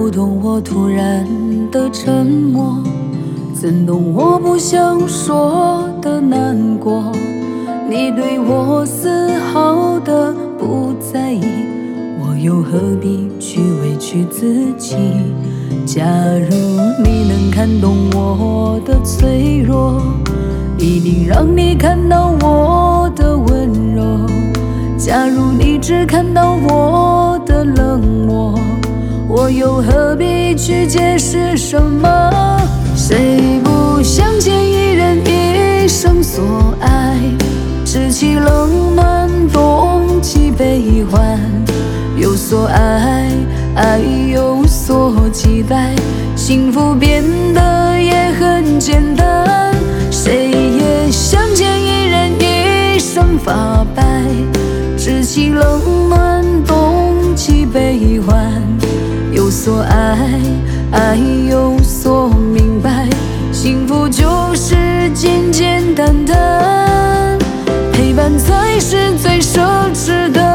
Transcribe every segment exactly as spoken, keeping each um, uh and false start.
不懂我突然的沉默？怎懂我不想说的难过？你对我丝毫的不在意，我又何必去委屈自己？假如你能看懂我的脆弱，一定让你看到我的温柔。假如你只看到我的冷漠，我又何必去解释什么？谁不想见一人一生所爱？知其冷暖，懂其悲欢。有所爱，爱有所期待，幸福变得也很简单。谁也想见一人一生发白，知其冷暖，懂其悲欢。有所爱，爱有所明白，幸福就是简简单单，陪伴才是最奢侈的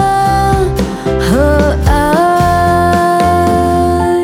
和爱。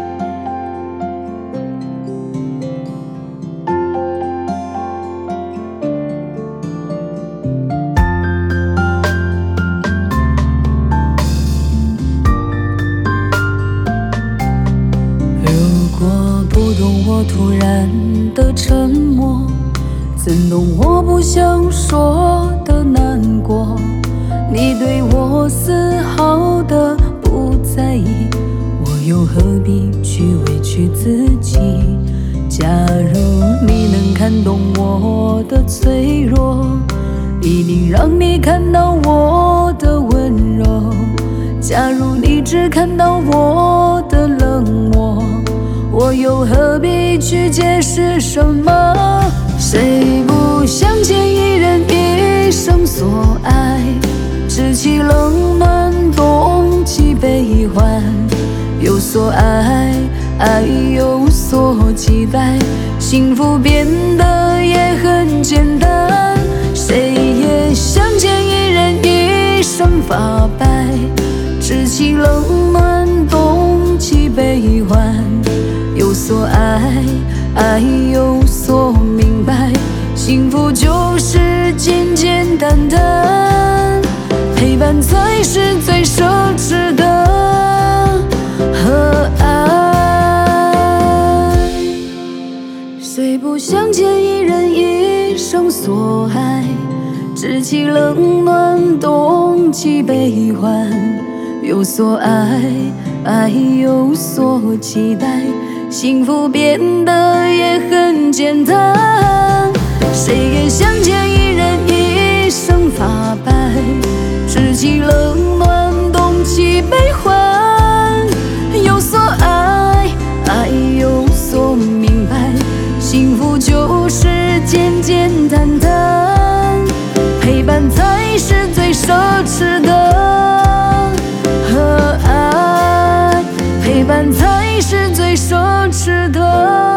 如果不懂我突然的沉默，怎懂我不想说的难过？你对我丝毫的不在意，我又何必去委屈自己？假如你能看懂我的脆弱，一定让你看到我的温柔。假如你只看到我的冷漠，我又何必去解释什么？谁不想见一人一生所爱？知其冷暖，懂其悲欢。有所爱，爱有所期待，幸福变得也很简单。谁也想见一人一生发白，知其冷暖，懂其悲欢。有所爱，爱有所明白，幸福就是简简单单，陪伴才是最奢侈的和爱。谁不想见一人一生所爱？知其冷暖，懂其悲欢。有所爱，爱有所期待，幸福变得也很简单。谁也想见一人一生发白，知其冷暖，懂其悲欢。有所爱，爱有所明白，幸福就是简简单单，陪伴才是最奢侈的和爱，陪伴才是最奢侈的。